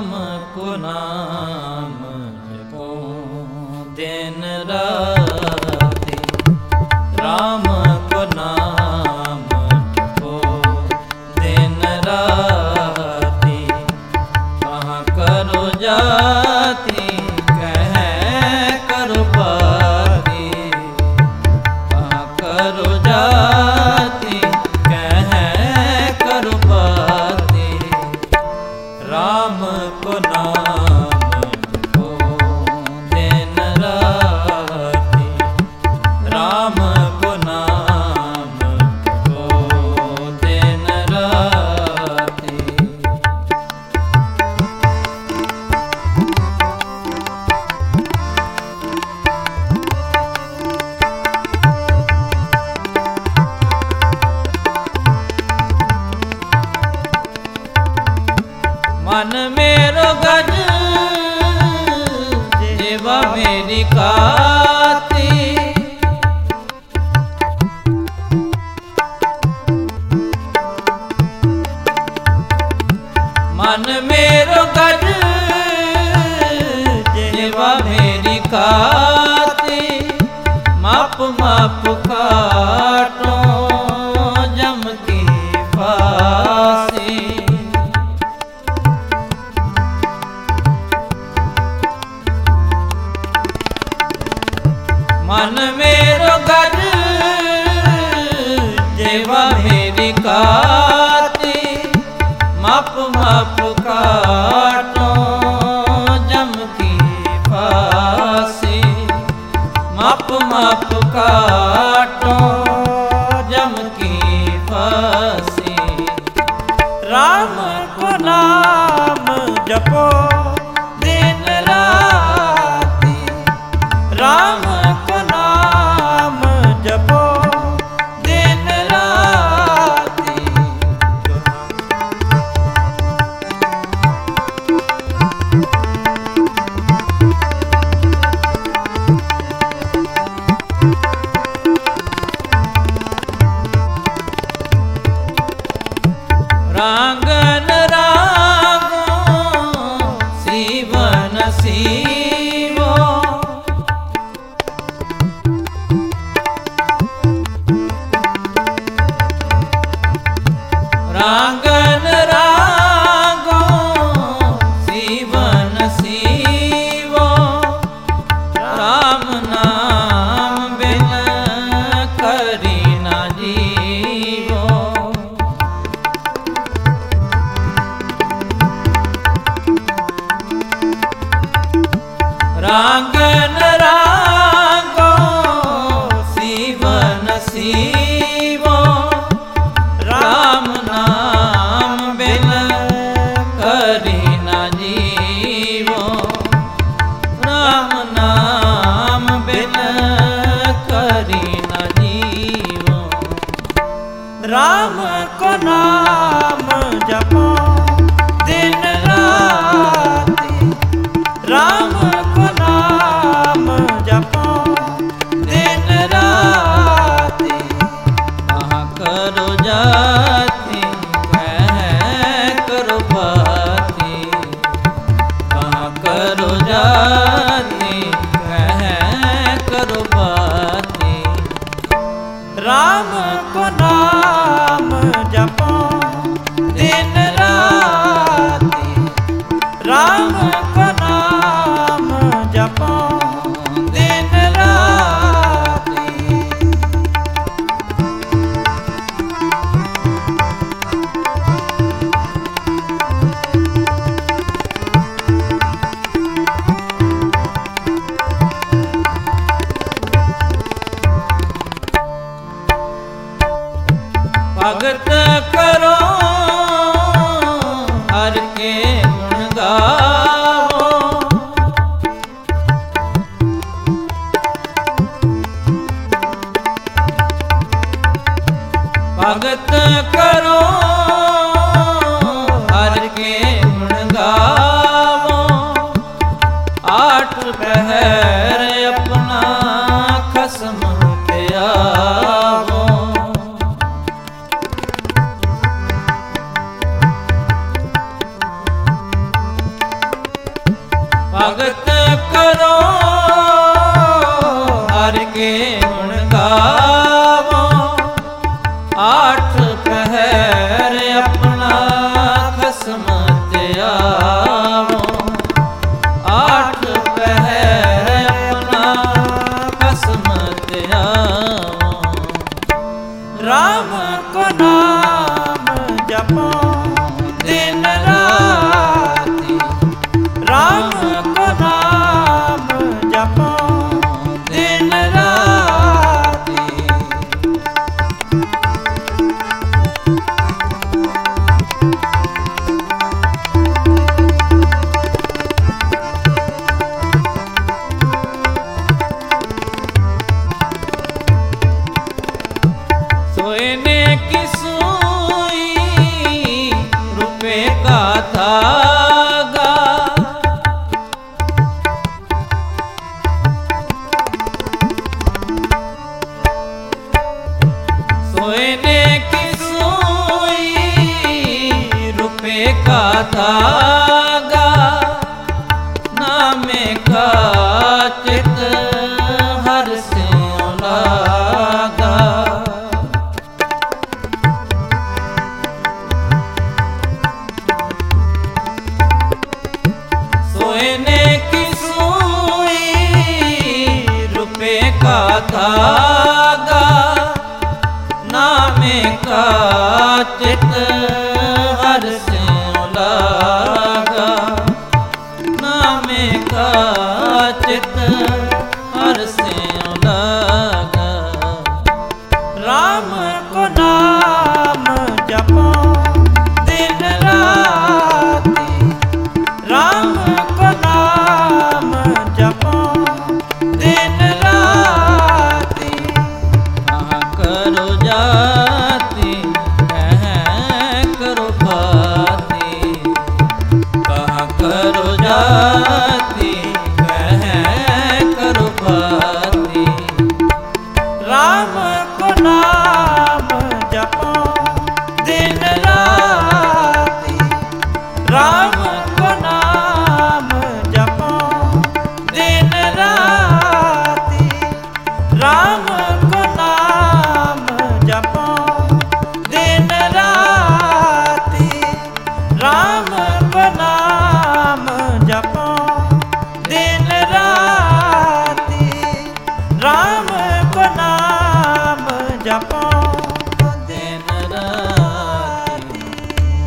राम को नाम जपो दिन राति, राम को नाम जपो दिन राति। कहाँ करो जाति कह करो पाती, कहाँ करो जाति कह करो पाती। राम को नाम जपो दिन राति, राम को नाम जपो दिन राति। मन मेरो गज जेवा मेरी काती, मन मेरो गज जेवा मेरी काती। माप माप काटो जम की फांसी, मन मेरो गज जेवा मेरी काती। माप माप काटो जम की फांसी, माप माप काटो जम की फांसी। राम को नाम जपो दिन राति, राम को नाम जपो दिन राति। रांगन रागो सीवन सीवो, रांगन रागो सीवन सीवो। राम नाम बिन करी ना जीवो, रांगन रागो सीवन सीवो। राम नाम बिन करी ना जीवो, राम नाम बिन करी ना जीवो। राम को नाम जपो दिन राति, राम को नाम जपो दिन राति। कहाँ करो जाति कह करो पाती, कहाँ करो जाति कह करो पाती। राम को नाम जपो दिन राति, राम को नाम जपो दिन राति। भगत करो हर के गुण गावो, भगत करो हर के गुण गावो। आठ पहर अपना खसम त्यागो, के गुण गावो, आठ पहर अपना खसम त्यावो, आठ पहर अपना खसम त्यावो। राम को नाम जपो दिन राति, राम को नाम जपो दिन राति। सोने की सुई रुपए का धागा, सोने की सुई रुपए का धागा, नामे का चित हर से लागा। सोने की सुई रुपए का धागा, नामे का चित